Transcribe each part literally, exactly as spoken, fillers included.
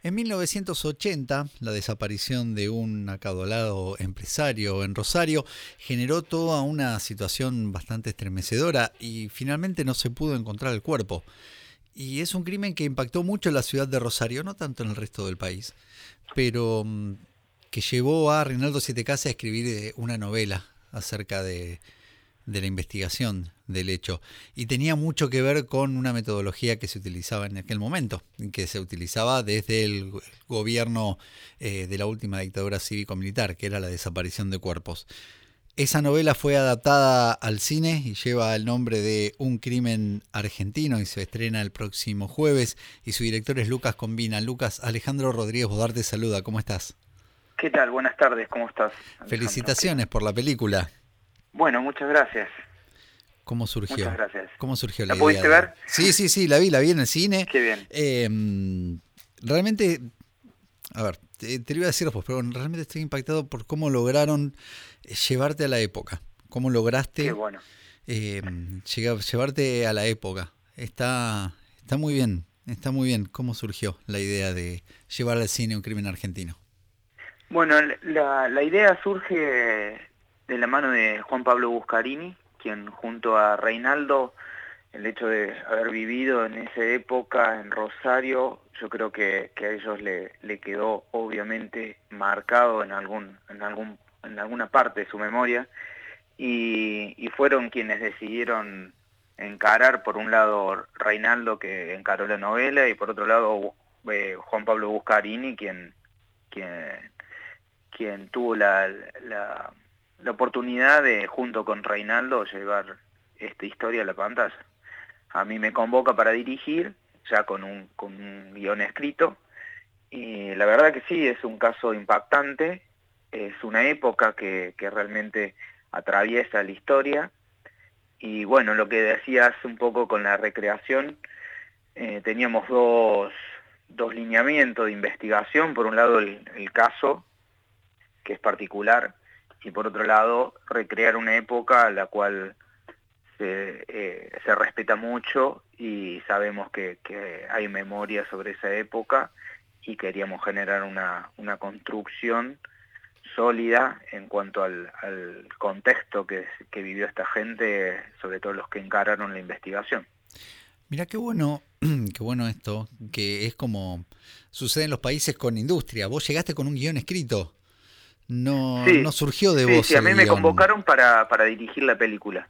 En mil novecientos ochenta, la desaparición de un acaudalado empresario en Rosario generó toda una situación bastante estremecedora y finalmente no se pudo encontrar el cuerpo. Y es un crimen que impactó mucho en la ciudad de Rosario, no tanto en el resto del país, pero mm, que llevó a Reinaldo Siete Casas a escribir eh, una novela acerca de, de la investigación del hecho. Y tenía mucho que ver con una metodología que se utilizaba en aquel momento, que se utilizaba desde el gobierno eh, de la última dictadura cívico-militar, que era la desaparición de cuerpos. Esa novela fue adaptada al cine y lleva el nombre de Un crimen argentino y se estrena el próximo jueves y su director es Lucas Combina. Lucas, Alejandro Rodríguez Bodar te saluda, ¿cómo estás? ¿Qué tal? Buenas tardes, ¿cómo estás, Alejandro? ¿Qué Felicitaciones tal? por la película. Bueno, muchas gracias, ¿Cómo muchas surgió? gracias. ¿Cómo surgió la ¿La idea pudiste de...? ver? Sí, sí, sí, la vi, la vi en el cine. Qué bien. Eh, realmente, a ver, te, te lo iba a decir después, pero realmente estoy impactado por cómo lograron llevarte a la época. ¿Cómo Qué lograste bueno. eh, llegar, llevarte a la época? Está, está muy bien, está muy bien. ¿Cómo surgió la idea de llevar al cine un crimen argentino? Bueno, la, la idea surge de la mano de Juan Pablo Buscarini, quien junto a Reinaldo, el hecho de haber vivido en esa época en Rosario, yo creo que, que a ellos le, le quedó obviamente marcado en algún, en algún, en alguna parte de su memoria. Y, y fueron quienes decidieron encarar, por un lado Reinaldo, que encaró la novela, y por otro lado eh, Juan Pablo Buscarini, quien, quien, quien tuvo la, la, la oportunidad de, junto con Reinaldo, llevar esta historia a la pantalla. A mí me convoca para dirigir, ya con un, con un guión escrito, y la verdad que sí, es un caso impactante, es una época que, que realmente atraviesa la historia, y bueno, lo que decías un poco con la recreación, eh, teníamos dos, dos lineamientos de investigación, por un lado el, el caso, que es particular, y por otro lado recrear una época a la cual se, eh, se respeta mucho y sabemos que, que hay memoria sobre esa época, y queríamos generar una, una construcción sólida en cuanto al, al contexto que, que vivió esta gente, sobre todo los que encararon la investigación. Mira qué bueno, qué bueno esto, que es como sucede en los países con industria. Vos llegaste con un guión escrito, no, no Sí, surgió de sí, vos sí, a el mí me guión. convocaron para, para dirigir la película.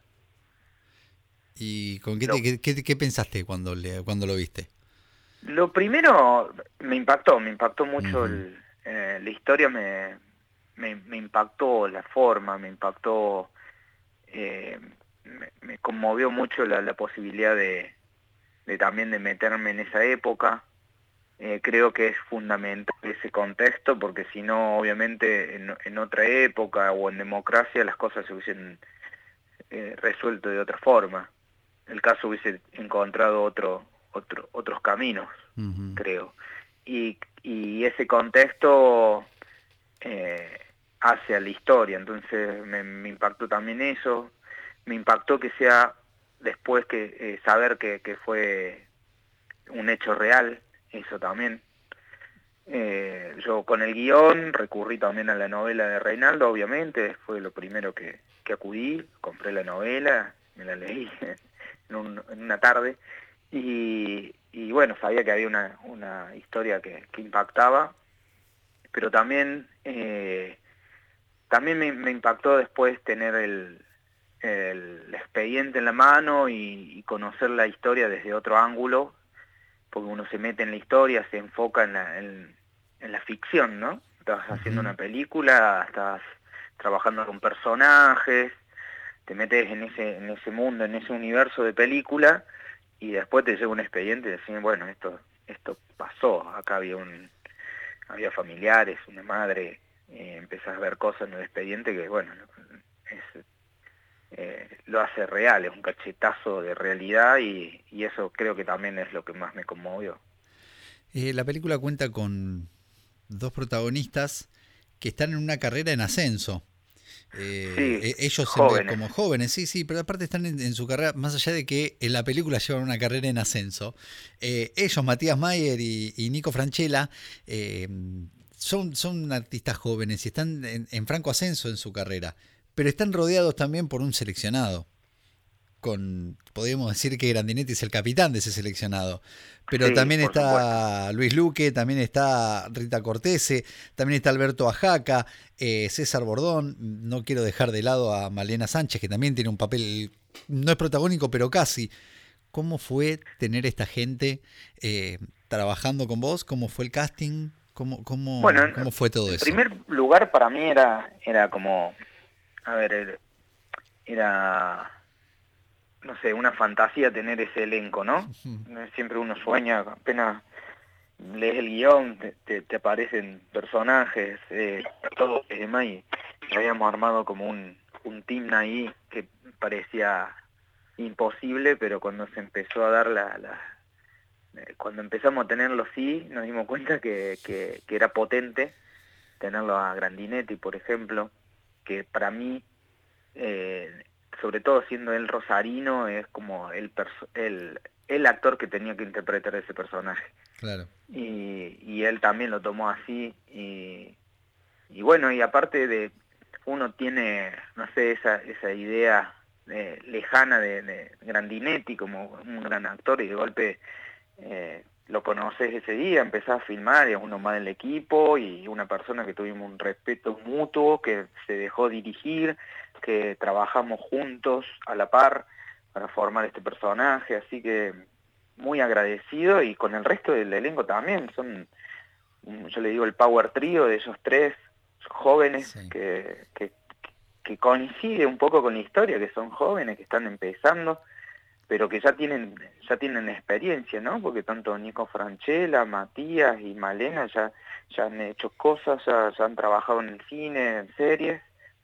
¿Y con qué, te, Lo, qué, qué- qué pensaste cuando, le, cuando lo viste? lo primero me impactó, me impactó mucho Ujú. el, eh, la historia, me, me, me impactó la forma, me impactó, eh, me, me conmovió mucho la, la posibilidad de, de también de meterme en esa época. Eh, creo que es fundamental ese contexto, porque si no, obviamente, en, en otra época o en democracia las cosas se hubiesen eh, resuelto de otra forma. El caso hubiese encontrado otro, otro, otros caminos, Ujú. creo. Y, y ese contexto eh, hacia la historia, entonces me, me impactó también eso, me impactó que sea después que eh, saber que, que fue un hecho real, eso también. Eh, yo con el guión recurrí también a la novela de Reinaldo, obviamente, fue lo primero que, que acudí, compré la novela, me la leí en, un, en una tarde, y, y bueno, sabía que había una, una historia que, que impactaba, pero también, eh, también me, me impactó después tener el, el expediente en la mano y, y conocer la historia desde otro ángulo, porque uno se mete en la historia, se enfoca en la, en, en la ficción, ¿no? Estás haciendo Ujú. una película, estás trabajando con personajes, te metes en ese, en ese mundo, en ese universo de película, y después te llega un expediente y decís, bueno, esto, esto pasó, acá había un, había familiares, una madre, eh, empezás a ver cosas en el expediente que, bueno, es, eh, lo hace real, es un cachetazo de realidad, y, y eso creo que también es lo que más me conmovió. Eh, la película cuenta con dos protagonistas que están en una carrera en ascenso. Eh, Sí, e- ellos en- jóvenes. como jóvenes, sí, sí, pero aparte están en, en su carrera, más allá de que en la película llevan una carrera en ascenso, eh, ellos, Matías Mayer y, y Nico Franchella, eh, son, son artistas jóvenes y están en, en franco ascenso en su carrera, pero están rodeados también por un seleccionado con, podríamos decir que Grandinetti es el capitán de ese seleccionado, pero Sí, también por supuesto. está Luis Luque, también está Rita Cortese, también está Alberto Ajaca, eh, César Bordón, no quiero dejar de lado a Malena Sánchez, que también tiene un papel, no es protagónico, pero casi. ¿Cómo fue tener esta gente eh, trabajando con vos? ¿Cómo fue el casting? ¿Cómo, Bueno, cómo, en, cómo fue todo en eso? primer lugar para mí era, era como, a ver, era, era, no sé, una fantasía tener ese elenco, ¿no? Siempre uno sueña, apenas lees el guión, te, te, te aparecen personajes, eh, todo y demás, y habíamos armado como un, un team ahí que parecía imposible, pero cuando se empezó a dar la, la eh, cuando empezamos a tenerlo sí, nos dimos cuenta que, que, que era potente tenerlo a Grandinetti, por ejemplo, que para mí, eh, sobre todo siendo él rosarino, es como el, perso el, el actor que tenía que interpretar ese personaje. Claro. Y, y él también lo tomó así, y, y bueno, y aparte de, uno tiene, no sé, esa, esa idea eh, lejana de, de Grandinetti como un gran actor, y de golpe eh, lo conoces ese día, empezás a filmar, y es uno más del equipo, y una persona que tuvimos un respeto mutuo, que se dejó dirigir, que trabajamos juntos a la par para formar este personaje, así que muy agradecido, y con el resto del elenco también, son, yo le digo, el power trío de esos tres jóvenes Sí. que, que, que coincide un poco con la historia, que son jóvenes, que están empezando, pero que ya tienen ya tienen experiencia, ¿no? Porque tanto Nico Franchella, Matías y Malena ya, ya han hecho cosas, ya, ya han trabajado en el cine, en series,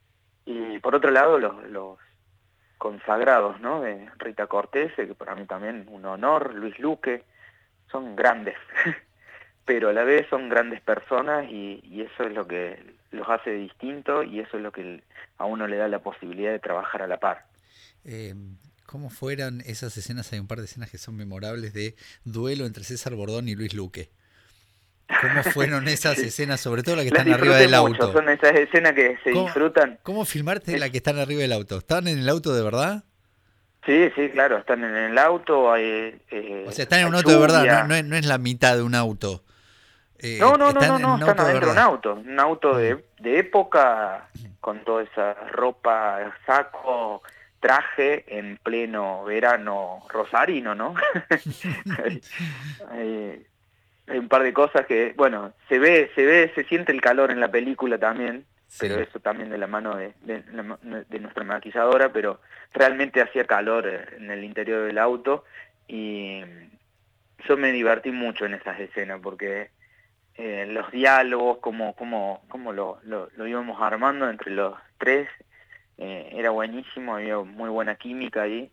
y por otro lado los, los consagrados, ¿no? De Rita Cortese, que para mí también un honor, Luis Luque, son grandes, pero a la vez son grandes personas, y, y eso es lo que los hace distintos, y eso es lo que a uno le da la posibilidad de trabajar a la par. Eh, ¿Cómo fueron esas escenas? Hay un par de escenas que son memorables de duelo entre César Bordón y Luis Luque. ¿Cómo fueron esas Sí. escenas, sobre todo las que Las están arriba disfruté del mucho, auto? son esas escenas que se ¿Cómo, disfrutan. cómo filmarte Es, la que están arriba del auto? ¿Están en el auto de verdad? sí, sí, claro, están en el auto, hay, O eh, sea, están en hay un auto de verdad, no, no, lluvia. es, no es la mitad de un auto. Eh, No, no, no, están no, en no, un están auto de adentro de un verdad. auto, un auto Mm. de, de época, con toda esa ropa, saco, traje, en pleno verano rosarino, ¿no? hay, hay- hay un par de cosas que, bueno, se ve, se ve, se siente el calor en la película también, pero Sí. eso también de la mano de, de, de nuestra maquilladora, pero realmente hacía calor en el interior del auto, y yo me divertí mucho en esas escenas, porque eh, los diálogos, como, como, como lo, lo, lo íbamos armando entre los tres, eh, era buenísimo, había muy buena química ahí,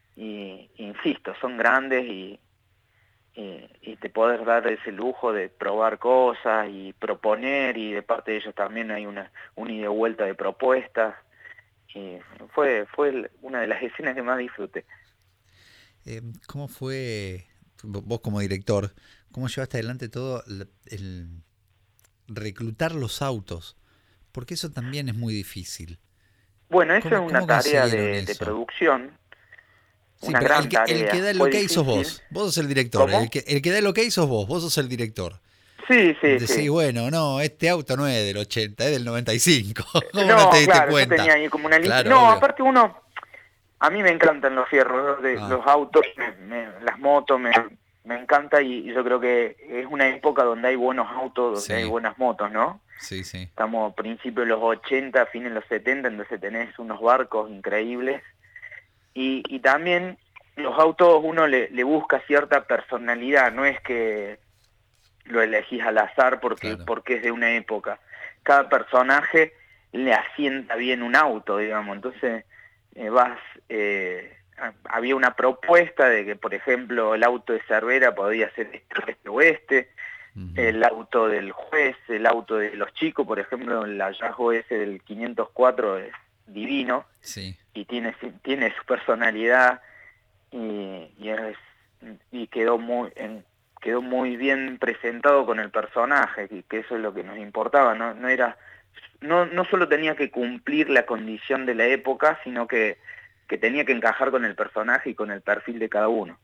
y insisto, son grandes, y eh, y te podés dar ese lujo de probar cosas y proponer, y de parte de ellos también hay una, una ida y vuelta de propuestas, y fue, fue una de las escenas que más disfruté. Eh, ¿Cómo fue, vos como director, cómo llevaste adelante todo el, el reclutar los autos? Porque eso también es muy difícil. Bueno, eso es ¿Cómo, una cómo tarea consiguieron de, de eso? producción, Sí, una pero el gran que, el que tarea, da el fue ok sos difícil. vos. Vos sos el director. El ¿Cómo? que, el que da el ok sos vos. Vos sos el director. Sí, sí, Decís, sí. bueno, no, este auto no es del ochenta, es del noventa y cinco. ¿Cómo no te No, diste claro, yo cuenta? tenía ahí como una lista. Claro, No, obvio. aparte uno, a mí me encantan los fierros, de, Ah, los autos, me- me- las motos, me, me encanta, y, y yo creo que es una época donde hay buenos autos, donde hay sí, buenas motos, ¿no? sí, sí. Estamos a principios de los ochenta, fines de los setenta, entonces tenés unos barcos increíbles, y, y también los autos uno le, le busca cierta personalidad, no es que lo elegís al azar porque, Claro. porque es de una época. Cada personaje le asienta bien un auto, digamos. Entonces eh, vas, eh, a- había una propuesta de que, por ejemplo, el auto de Cervera podía ser este, este oeste, Ujú. el auto del juez, el auto de los chicos, por ejemplo, el hallazgo ese del quinientos cuatro es, divino, sí. y tiene, tiene su personalidad, y, y, es, y quedó muy en, quedó muy bien presentado con el personaje, que, que eso es lo que nos importaba, no, no era, no, no solo tenía que cumplir la condición de la época, sino que, que tenía que encajar con el personaje y con el perfil de cada uno.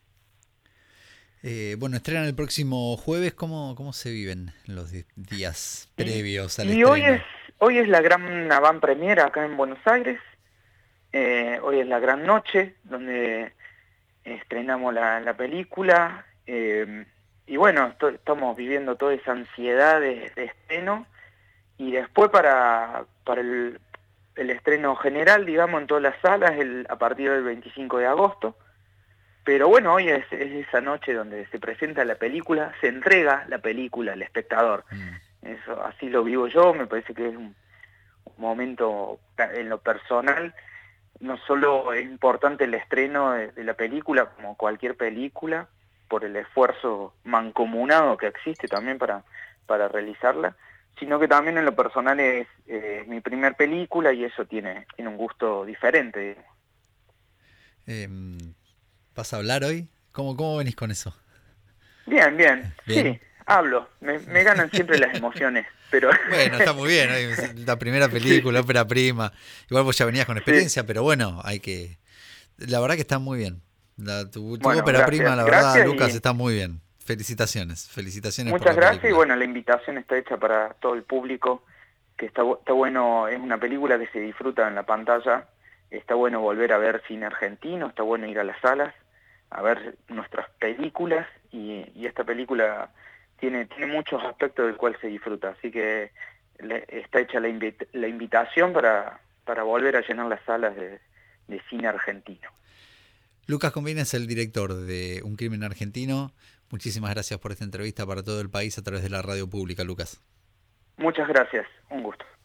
Eh, bueno, estrenan el próximo jueves. ¿Cómo, cómo se viven los di- días previos al Y, y hoy es estreno? hoy es la gran avant premiere acá en Buenos Aires. Eh, hoy es la gran noche donde estrenamos la, la película. Eh, y bueno, estamos viviendo toda esa ansiedad de, de estreno. Y después para, para el, el estreno general, digamos, en todas las salas, el, a partir del veinticinco de agosto. Pero bueno, hoy es, es esa noche donde se presenta la película, se entrega la película al espectador. Mm. Eso, así lo vivo yo, me parece que es un, un momento en lo personal. No solo es importante el estreno de, de la película, como cualquier película, por el esfuerzo mancomunado que existe también para, para realizarla, sino que también en lo personal es eh, mi primer película y eso tiene, tiene un gusto diferente. Eh, ¿Vas a hablar hoy? ¿Cómo, cómo venís con eso? Bien, bien, ¿Bien? sí, hablo, me, me ganan siempre las emociones, pero... Bueno, está muy bien, ¿no? La primera película, sí, ópera prima. Igual vos ya venías con sí. experiencia, pero bueno, hay que... La verdad que está muy bien. La, tu, tu Bueno, ópera prima, gracias, la verdad, gracias Lucas, y está muy bien. Felicitaciones, felicitaciones por muchas la gracias y película. bueno, la invitación está hecha para todo el público, que está, está bueno, es una película que se disfruta en la pantalla, está bueno volver a ver cine argentino, está bueno ir a las salas, a ver nuestras películas y, y esta película tiene, tiene muchos aspectos del cual se disfruta, así que le, está hecha la, invita, la invitación para, para volver a llenar las salas de, de cine argentino. Lucas Combina es el director de Un Crimen Argentino. Muchísimas gracias por esta entrevista para todo el país a través de la radio pública, Lucas. Muchas gracias, un gusto.